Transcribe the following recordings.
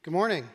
Good morning.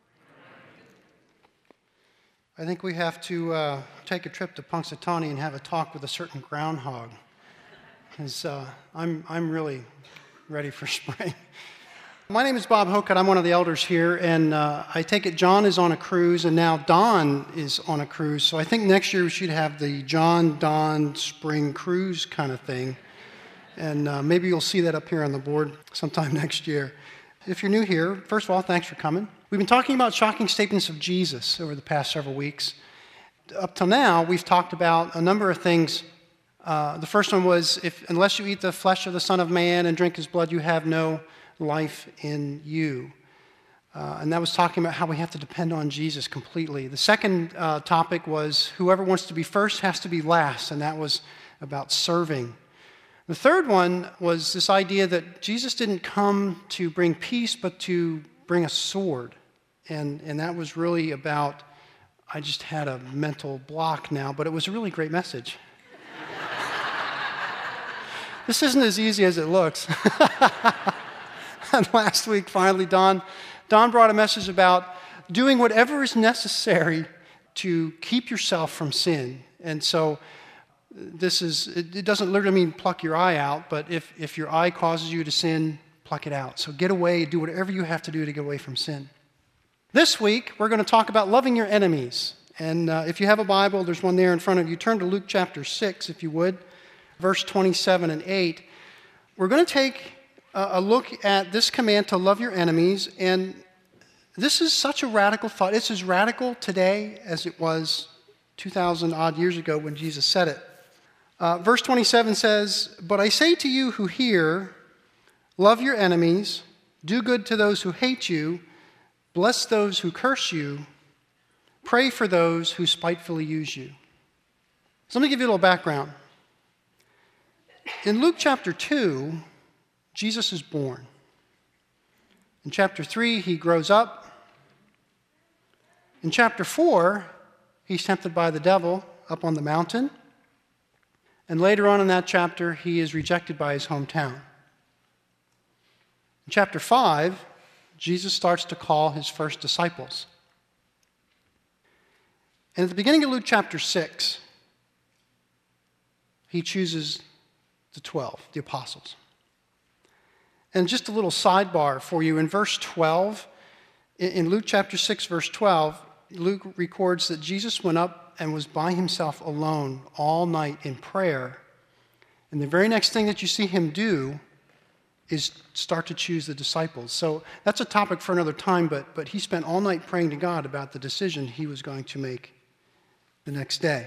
I think we have to take a trip to Punxsutawney and have a talk with a certain groundhog, because I'm really ready for spring. My name is Bob Hocutt. I'm one of the elders here, and I take it John is on a cruise, and now Don is on a cruise. So I think next year we should have the John, Don, spring cruise kind of thing, and maybe you'll see that up here on the board sometime next year. If you're new here, first of all, thanks for coming. We've been talking about shocking statements of Jesus over the past several weeks. Up till now, we've talked about a number of things. The first one was, unless you eat the flesh of the Son of Man and drink his blood, you have no life in you. And that was talking about how we have to depend on Jesus completely. The second topic was, whoever wants to be first has to be last, and that was about serving. The third one was this idea that Jesus didn't come to bring peace, but to bring a sword. And that was really about, I just had a mental block now, but it was a really great message. This isn't as easy as it looks. And last week, finally, Don brought a message about doing whatever is necessary to keep yourself from sin. And so it doesn't literally mean pluck your eye out, but if your eye causes you to sin, pluck it out. So get away, do whatever you have to do to get away from sin. This week, we're going to talk about loving your enemies. And if you have a Bible, there's one there in front of you. Turn to Luke chapter 6, if you would, verse 27 and 8. We're going to take a look at this command to love your enemies. And this is such a radical thought. It's as radical today as it was 2,000 odd years ago when Jesus said it. Verse 27 says, "But I say to you who hear, love your enemies, do good to those who hate you, bless those who curse you, pray for those who spitefully use you." So let me give you a little background. In Luke chapter 2, Jesus is born. In chapter 3, he grows up. In chapter 4, he's tempted by the devil up on the mountain. And later on in that chapter, he is rejected by his hometown. In chapter 5, Jesus starts to call his first disciples. And at the beginning of Luke chapter 6, he chooses the 12, the apostles. And just a little sidebar for you, in verse 12, in Luke chapter 6, verse 12, Luke records that Jesus went up and was by himself alone all night in prayer. And the very next thing that you see him do is start to choose the disciples. So that's a topic for another time, but he spent all night praying to God about the decision he was going to make the next day.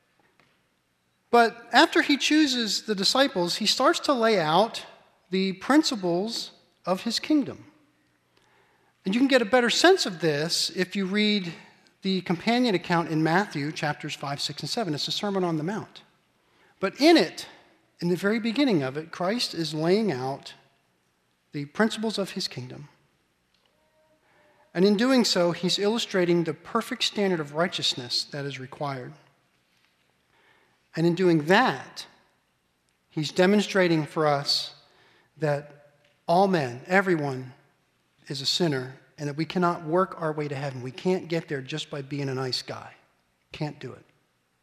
But after he chooses the disciples, he starts to lay out the principles of his kingdom. And you can get a better sense of this if you read the companion account in Matthew, chapters 5, 6, and 7. It's the Sermon on the Mount. But in it, in the very beginning of it, Christ is laying out the principles of his kingdom. And in doing so, he's illustrating the perfect standard of righteousness that is required. And in doing that, he's demonstrating for us that all men, everyone, is a sinner, and that we cannot work our way to heaven. We can't get there just by being a nice guy. Can't do it.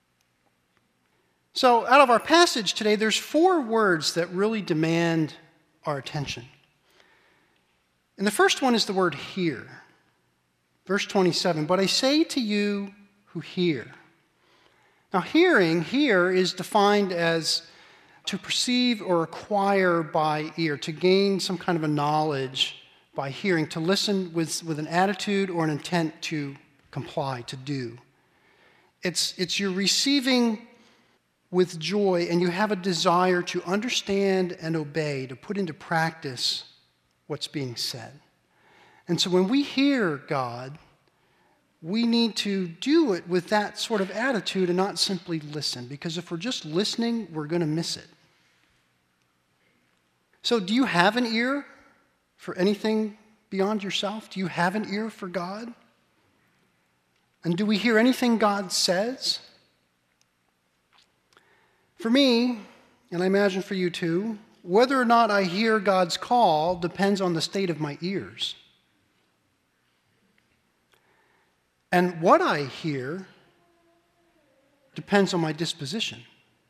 So out of our passage today, there's 4 words that really demand our attention. And the first one is the word hear. Verse 27, "But I say to you who hear." Now hearing here is defined as to perceive or acquire by ear, to gain some kind of a knowledge by hearing, to listen with an attitude or an intent to comply, to do. It's you're receiving with joy, and you have a desire to understand and obey, to put into practice what's being said. And so when we hear God, we need to do it with that sort of attitude and not simply listen, because if we're just listening, we're going to miss it. So do you have an ear for anything beyond yourself? Do you have an ear for God? And do we hear anything God says? For me, and I imagine for you too, whether or not I hear God's call depends on the state of my ears. And what I hear depends on my disposition.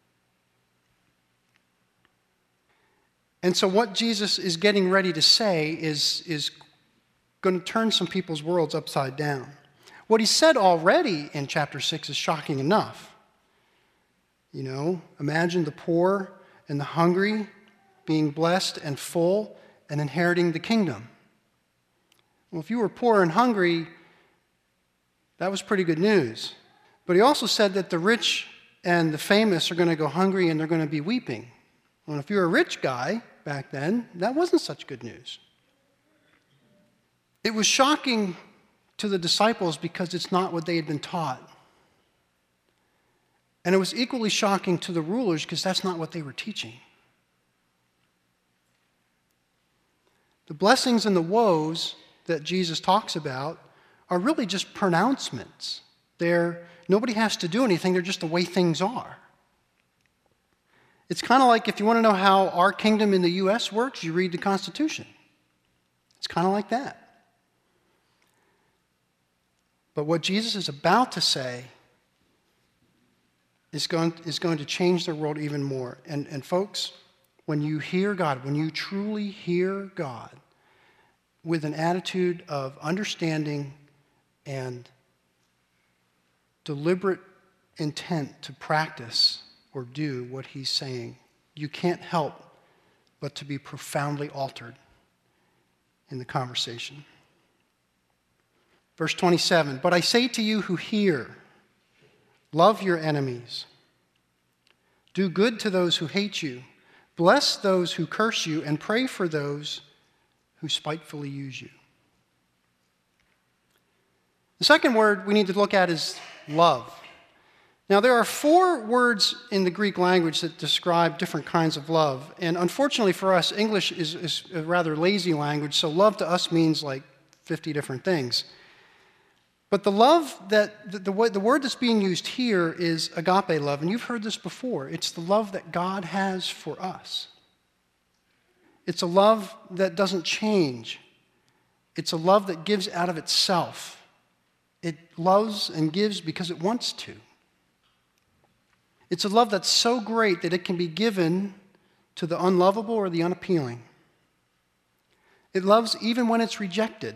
And so what Jesus is getting ready to say is going to turn some people's worlds upside down. What he said already in chapter 6 is shocking enough. You know, imagine the poor and the hungry being blessed and full and inheriting the kingdom. Well, if you were poor and hungry, that was pretty good news. But he also said that the rich and the famous are going to go hungry and they're going to be weeping. Well, if you're a rich guy back then, that wasn't such good news. It was shocking to the disciples because it's not what they had been taught. And it was equally shocking to the rulers because that's not what they were teaching. The blessings and the woes that Jesus talks about are really just pronouncements. Nobody has to do anything, they're just the way things are. It's kind of like if you want to know how our kingdom in the U.S. works, you read the Constitution. It's kind of like that. But what Jesus is about to say is going to change the world even more. And folks, when you hear God, when you truly hear God with an attitude of understanding and deliberate intent to practice or do what he's saying, you can't help but to be profoundly altered in the conversation. Verse 27, but I say to you who hear, love your enemies. Do good to those who hate you. Bless those who curse you, and pray for those who spitefully use you. The second word we need to look at is love. Now, there are 4 words in the Greek language that describe different kinds of love. And unfortunately for us, English is a rather lazy language, so love to us means like 50 different things. But the love the word that's being used here is agape love, and you've heard this before. It's the love that God has for us. It's a love that doesn't change. It's a love that gives out of itself. It loves and gives because it wants to. It's a love that's so great that it can be given to the unlovable or the unappealing. It loves even when it's rejected.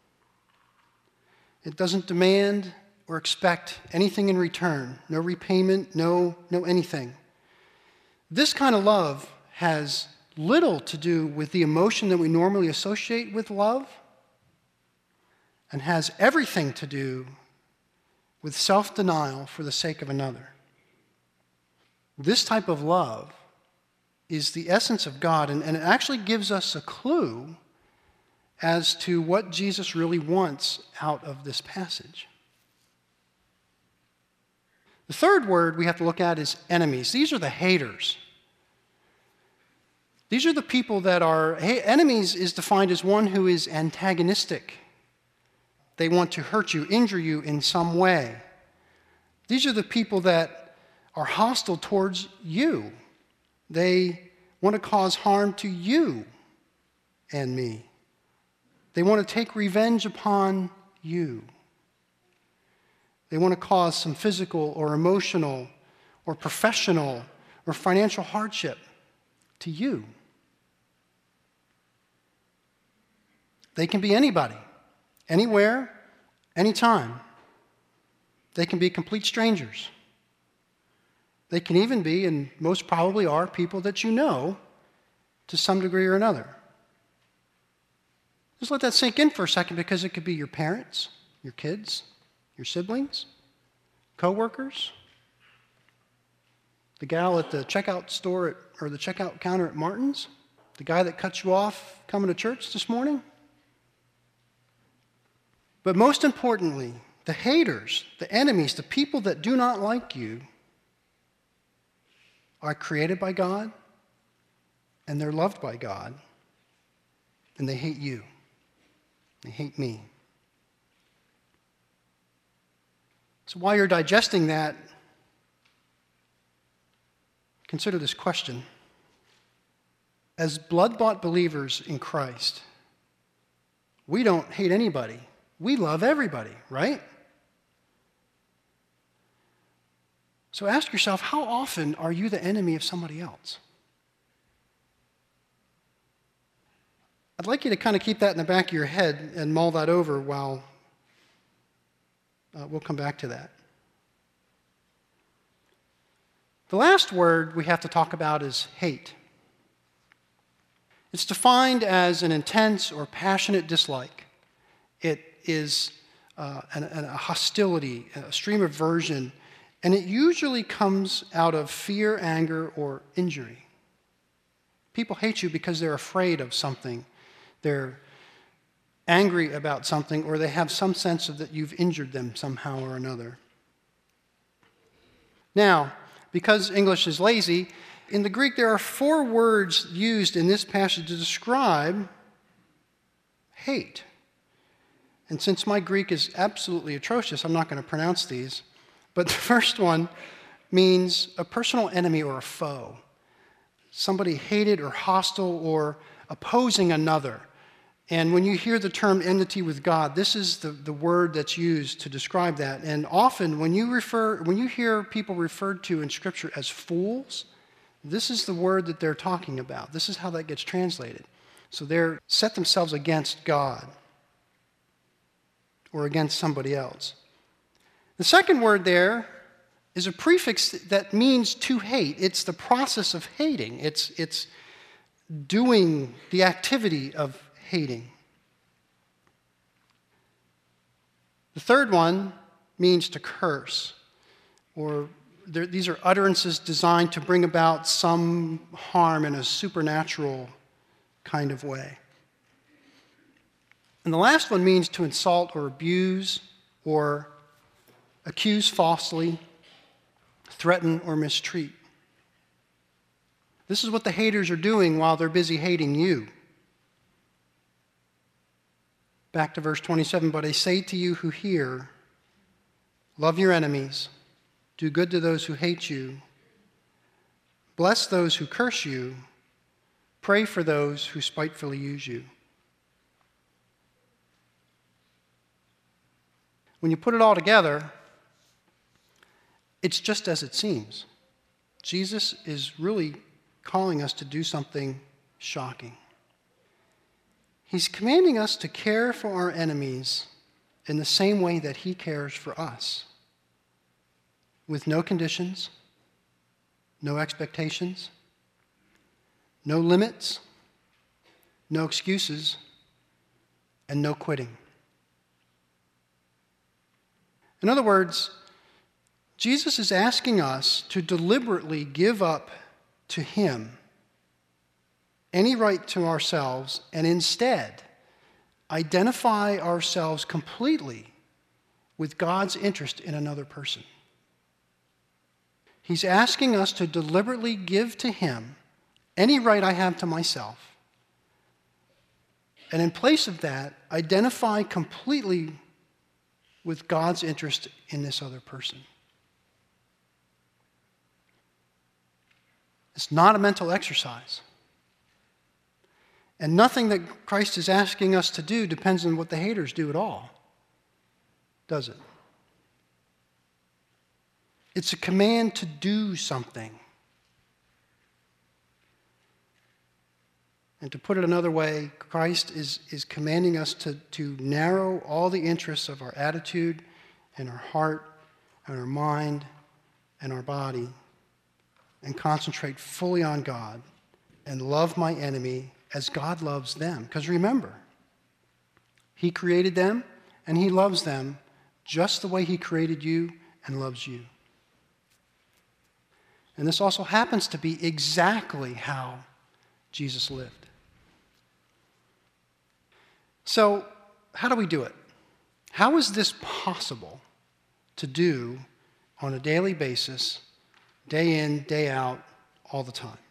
It doesn't demand or expect anything in return, no repayment, no anything. This kind of love has little to do with the emotion that we normally associate with love and has everything to do with self-denial for the sake of another. This type of love is the essence of God, and it actually gives us a clue as to what Jesus really wants out of this passage. The third word we have to look at is enemies. These are the haters. These are the people that are, enemies is defined as one who is antagonistic. They want to hurt you, injure you in some way. These are the people that are hostile towards you. They want to cause harm to you and me. They want to take revenge upon you. They want to cause some physical or emotional or professional or financial hardship to you. They can be anybody, anywhere, anytime. They can be complete strangers. They can even be, and most probably are, people that you know to some degree or another. Just let that sink in for a second, because it could be your parents, your kids, your siblings, coworkers, the gal at the checkout store or the checkout counter at Martin's, the guy that cut you off coming to church this morning. But most importantly, the haters, the enemies, the people that do not like you are created by God, and they're loved by God, and they hate you. They hate me. So while you're digesting that, consider this question. As blood-bought believers in Christ, we don't hate anybody. We love everybody, right? So ask yourself, how often are you the enemy of somebody else? I'd like you to kind of keep that in the back of your head and mull that over while we'll come back to that. The last word we have to talk about is hate. It's defined as an intense or passionate dislike. It is a hostility, a extreme aversion, and it usually comes out of fear, anger, or injury. People hate you because they're afraid of something. They're angry about something, or they have some sense of that you've injured them somehow or another. Now, because English is lazy, in the Greek there are 4 words used in this passage to describe hate. And since my Greek is absolutely atrocious, I'm not going to pronounce these. But the first one means a personal enemy or a foe. Somebody hated or hostile or opposing another. And when you hear the term enmity with God, this is the word that's used to describe that. And often when you hear people referred to in Scripture as fools, this is the word that they're talking about. This is how that gets translated. So they're set themselves against God or against somebody else. The second word there is a prefix that means to hate. It's the process of hating. It's doing the activity of hating. The third one means to curse, or these are utterances designed to bring about some harm in a supernatural kind of way. And the last one means to insult or abuse or accuse falsely, threaten or mistreat. This is what the haters are doing while they're busy hating you. Back to verse 27, but I say to you who hear, love your enemies, do good to those who hate you, bless those who curse you, pray for those who spitefully use you. When you put it all together, it's just as it seems. Jesus is really calling us to do something shocking. He's commanding us to care for our enemies in the same way that he cares for us, with no conditions, no expectations, no limits, no excuses, and no quitting. In other words, Jesus is asking us to deliberately give up to him any right to ourselves and instead identify ourselves completely with God's interest in another person. He's asking us to deliberately give to him any right I have to myself, and in place of that, identify completely with God's interest in this other person. It's not a mental exercise. And nothing that Christ is asking us to do depends on what the haters do at all, does it? It's a command to do something. And to put it another way, Christ is commanding us to narrow all the interests of our attitude and our heart and our mind and our body and concentrate fully on God and love my enemy as God loves them. Because remember, he created them and he loves them just the way he created you and loves you. And this also happens to be exactly how Jesus lived. So, how do we do it? How is this possible to do on a daily basis, day in, day out, all the time?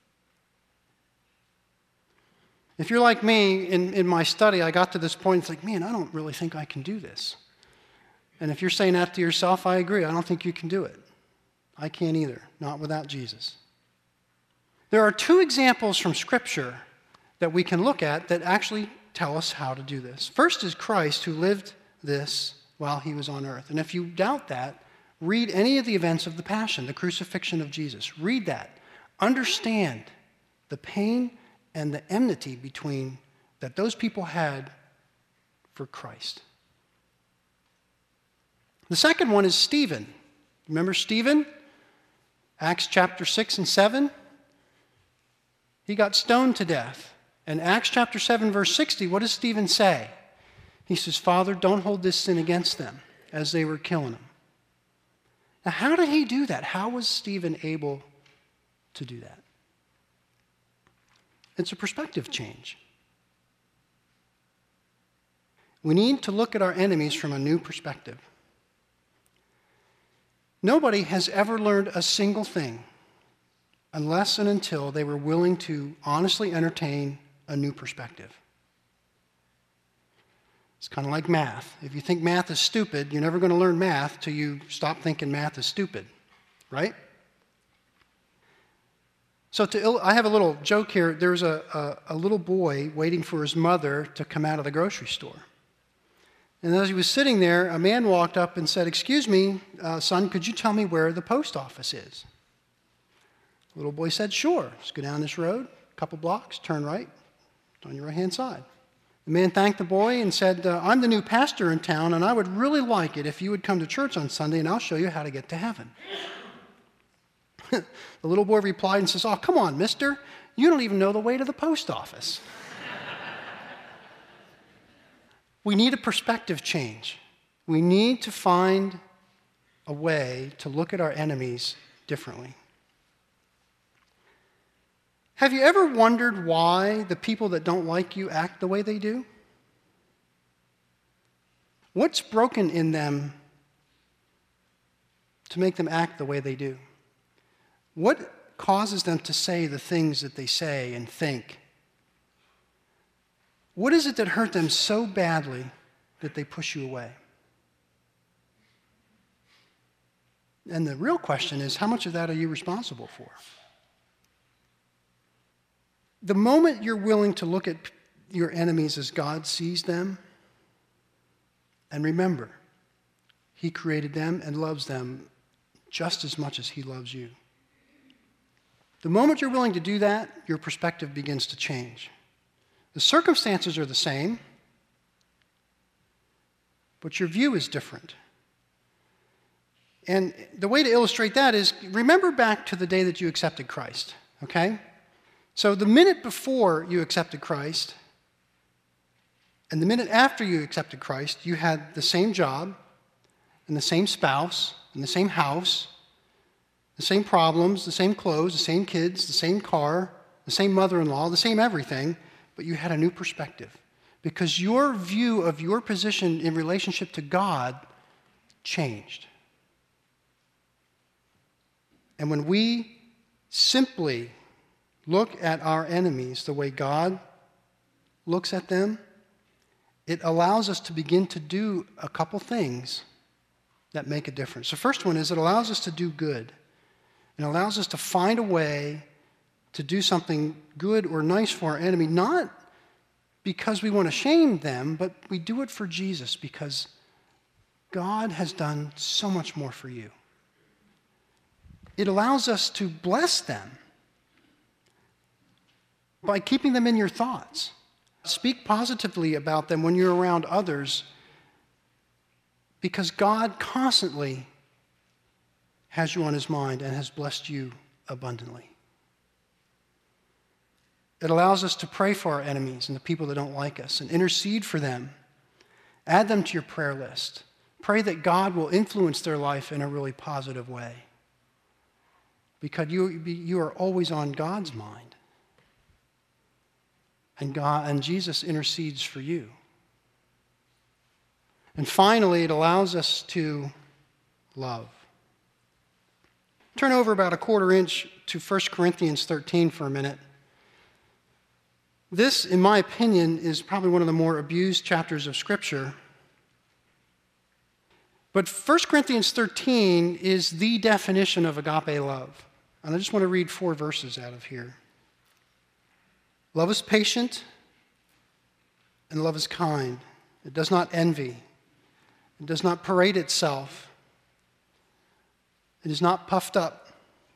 If you're like me, in my study, I got to this point, it's like, man, I don't really think I can do this. And if you're saying that to yourself, I agree. I don't think you can do it. I can't either, not without Jesus. There are 2 examples from Scripture that we can look at that actually tell us how to do this. First is Christ, who lived this while he was on earth. And if you doubt that, Read any of the events of the Passion, the crucifixion of Jesus. Read that. Understand the pain and the enmity that those people had for Christ. The second one is Stephen. Remember Stephen? Acts chapter 6 and 7. He got stoned to death. In Acts chapter 7, verse 60, what does Stephen say? He says, Father, don't hold this sin against them, as they were killing him. Now, how did he do that? How was Stephen able to do that? It's a perspective change. We need to look at our enemies from a new perspective. Nobody has ever learned a single thing unless and until they were willing to honestly entertain a new perspective. It's kind of like math. If you think math is stupid, you're never going to learn math till you stop thinking math is stupid, right? So I have a little joke here. There's a little boy waiting for his mother to come out of the grocery store. And as he was sitting there, a man walked up and said, excuse me, son, could you tell me where the post office is? The little boy said, sure. Just go down this road, a couple blocks, turn right, it's on your right-hand side. The man thanked the boy and said, I'm the new pastor in town, and I would really like it if you would come to church on Sunday, and I'll show you how to get to heaven. The little boy replied and says, oh, come on, mister. You don't even know the way to the post office. We need a perspective change. We need to find a way to look at our enemies differently. Have you ever wondered why the people that don't like you act the way they do? What's broken in them to make them act the way they do? What causes them to say the things that they say and think? What is it that hurt them so badly that they push you away? And the real question is, how much of that are you responsible for? The moment you're willing to look at your enemies as God sees them, and remember, He created them and loves them just as much as He loves you. The moment you're willing to do that, your perspective begins to change. The circumstances are the same, but your view is different. And the way to illustrate that is, remember back to the day that you accepted Christ, okay? So the minute before you accepted Christ and the minute after you accepted Christ, you had the same job and the same spouse and the same house, the same problems, the same clothes, the same kids, the same car, the same mother-in-law, the same everything, but you had a new perspective because your view of your position in relationship to God changed. And when we simply look at our enemies the way God looks at them, it allows us to begin to do a couple things that make a difference. The first one is it allows us to do good. It allows us to find a way to do something good or nice for our enemy, not because we want to shame them, but we do it for Jesus because God has done so much more for you. It allows us to bless them by keeping them in your thoughts. Speak positively about them when you're around others because God constantly has you on His mind and has blessed you abundantly. It allows us to pray for our enemies and the people that don't like us and intercede for them. Add them to your prayer list. Pray that God will influence their life in a really positive way because you are always on God's mind. And Jesus intercedes for you. And finally, it allows us to love. Turn over about a quarter inch to 1 Corinthians 13 for a minute. This, in my opinion, is probably one of the more abused chapters of Scripture. But 1 Corinthians 13 is the definition of agape love. And I just want to read 4 verses out of here. Love is patient, and love is kind. It does not envy. It does not parade itself, It is not puffed up.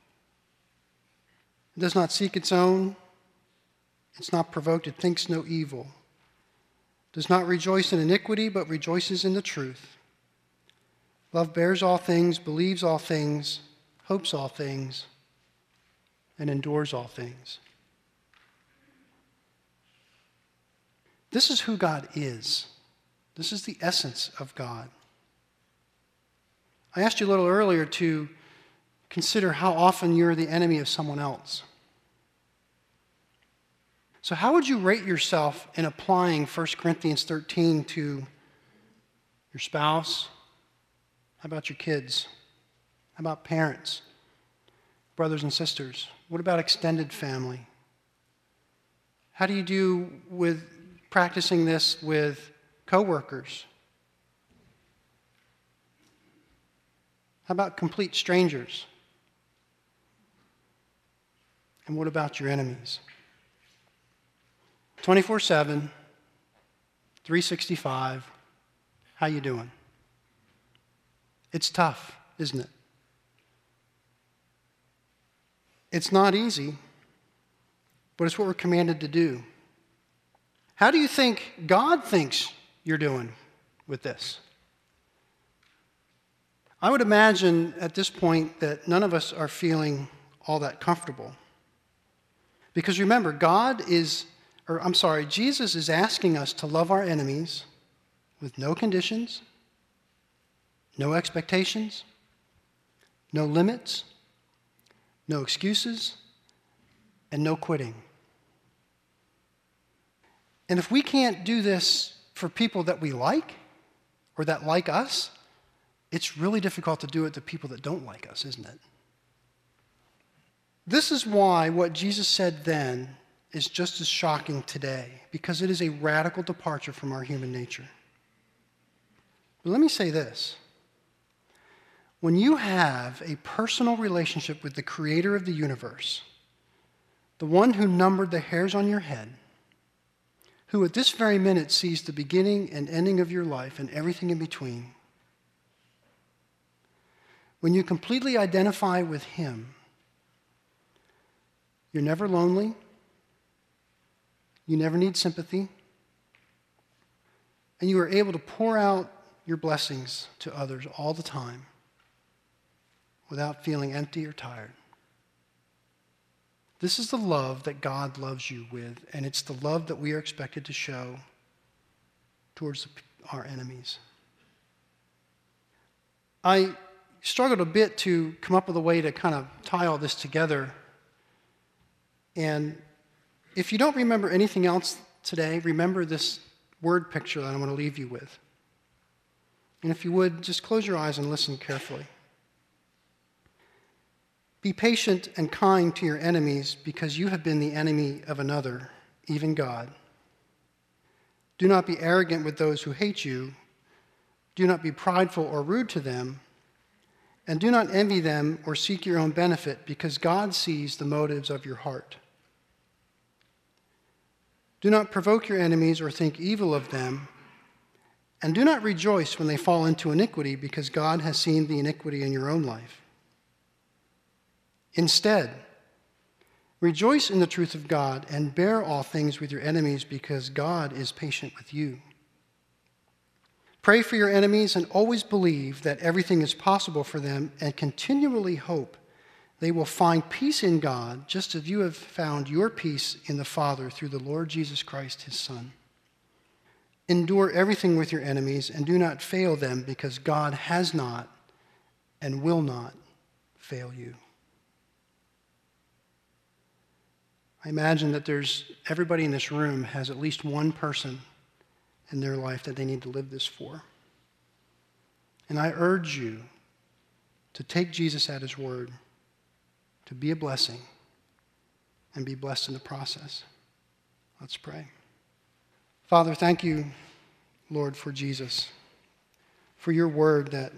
It does not seek its own. It's not provoked. It thinks no evil. It does not rejoice in iniquity, but rejoices in the truth. Love bears all things, believes all things, hopes all things, and endures all things. This is who God is. This is the essence of God. I asked you a little earlier to consider how often you're the enemy of someone else. So how would you rate yourself in applying 1 Corinthians 13 to your spouse? How about your kids? How about parents, brothers and sisters? What about extended family? How do you do with practicing this with coworkers? How about complete strangers? And what about your enemies? 24/7, 365, how you doing? It's tough, isn't it? It's not easy, but it's what we're commanded to do. How do you think God thinks you're doing with this? I would imagine at this point that none of us are feeling all that comfortable. Because remember, Jesus is asking us to love our enemies with no conditions, no expectations, no limits, no excuses, and no quitting. And if we can't do this for people that we like or that like us, it's really difficult to do it to people that don't like us, isn't it? This is why what Jesus said then is just as shocking today, because it is a radical departure from our human nature. But let me say this. When you have a personal relationship with the creator of the universe, the one who numbered the hairs on your head, who at this very minute sees the beginning and ending of your life and everything in between, when you completely identify with him, you're never lonely, you never need sympathy, and you are able to pour out your blessings to others all the time without feeling empty or tired. This is the love that God loves you with, and it's the love that we are expected to show towards our enemies. I struggled a bit to come up with a way to kind of tie all this together. And if you don't remember anything else today, remember this word picture that I'm going to leave you with. And if you would, just close your eyes and listen carefully. Be patient and kind to your enemies because you have been the enemy of another, even God. Do not be arrogant with those who hate you. Do not be prideful or rude to them. And do not envy them or seek your own benefit, because God sees the motives of your heart. Do not provoke your enemies or think evil of them. And do not rejoice when they fall into iniquity, because God has seen the iniquity in your own life. Instead, rejoice in the truth of God and bear all things with your enemies, because God is patient with you. Pray for your enemies and always believe that everything is possible for them, and continually hope they will find peace in God, just as you have found your peace in the Father through the Lord Jesus Christ, his Son. Endure everything with your enemies and do not fail them, because God has not and will not fail you. I imagine that everybody in this room has at least one person in their life that they need to live this for. And I urge you to take Jesus at his word, to be a blessing, and be blessed in the process. Let's pray. Father, thank you, Lord, for Jesus, for your word that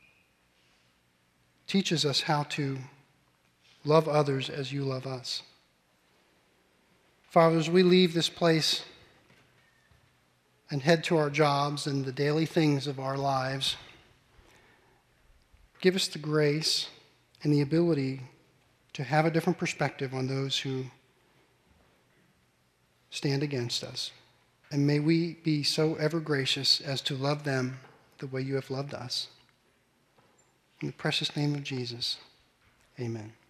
teaches us how to love others as you love us. Father, as we leave this place and head to our jobs and the daily things of our lives, give us the grace and the ability to have a different perspective on those who stand against us. And may we be so ever gracious as to love them the way you have loved us. In the precious name of Jesus, amen.